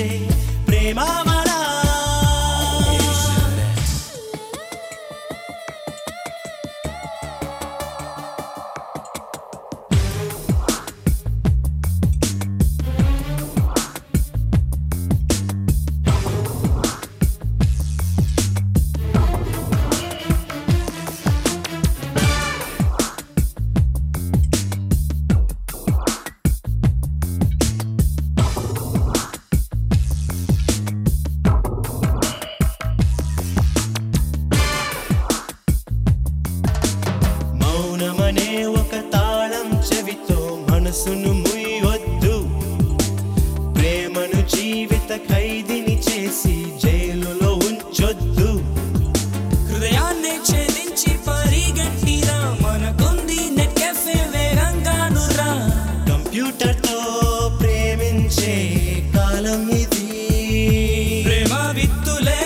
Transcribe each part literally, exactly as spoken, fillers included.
వీచే ప్రేమామలా మౌనమనే ఒక తాళం చెవితో మనసును ముయ్యొద్దు ప్రేమను జీవిత ఖైదీని చేసి జైలులో ఉంచొద్దు హృదయాన్ని ఛేదించి పరిగెట్టిరా మనకుంది నెట్ కెఫే వేగంగాను రా కంప్యూటర్ తో ప్రేమించే కాలం ఇది ప్రేమ విత్తులే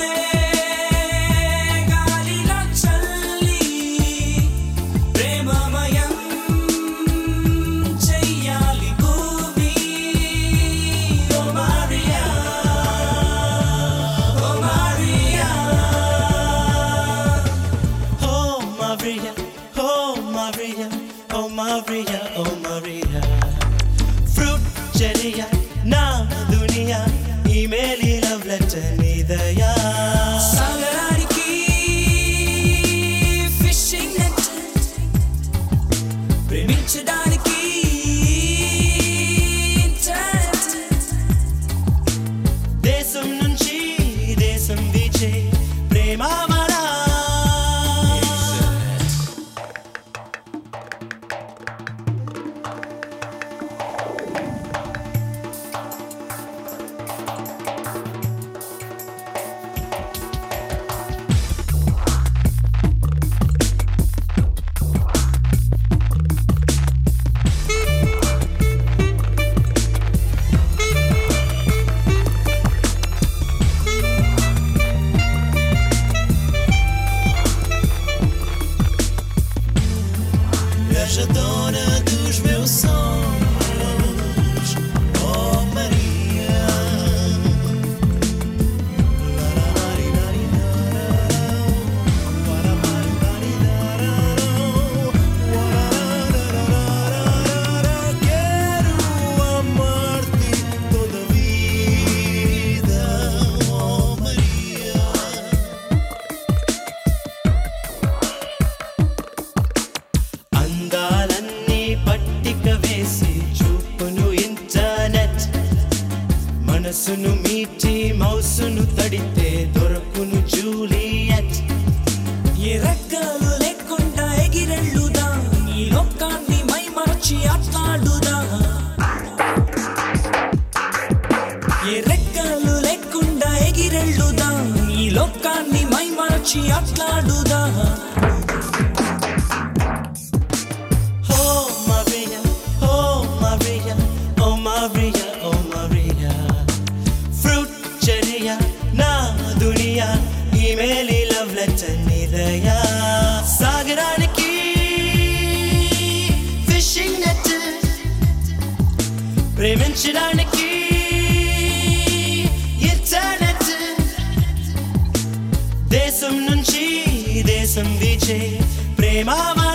గాలిలో చల్లి ప్రేమమయం చెయ్యాలి భూమి oh Maria oh Maria Oh Maria, oh Maria, oh Maria, oh Maria. Fruit cheria, na dunia, email love letter nidaya. సాగరానికి ఫిషింగ్ నెట్ ప్రేమించడానికి ఇంటర్నెట్ దేశం నుంచి దేశం వీచే ప్రేమామలా viajadora dos meus sonhos, oh Maria. Quero amar-te toda a vida, oh Maria. అందాలన్నీ పట్టిక వేసి చూపును ఇంటర్నెట్ మనసును మీటి మౌసును తడితే దొరకును జూలియట్ ఏ రెక్కలు లేకుండా ఎగిరెళ్ళుదా ఈ లోకాన్ని మై మరచి ఆట్లాడుదా ఏ రెక్కలు లేకుండా ఎగిరెళ్ళుదా ఈ లోకాన్ని మై మరచి ఆట్లాడుదా Oh Maria, oh Maria, oh Maria, oh Maria. Fruit cheria, na dunia, email love letter nidaya. సాగరానికి ఫిషింగ్ నెట్ ప్రేమించడానికి ఇంటర్నెట్ దేశం నుంచి దేశం వీచే ప్రేమామలా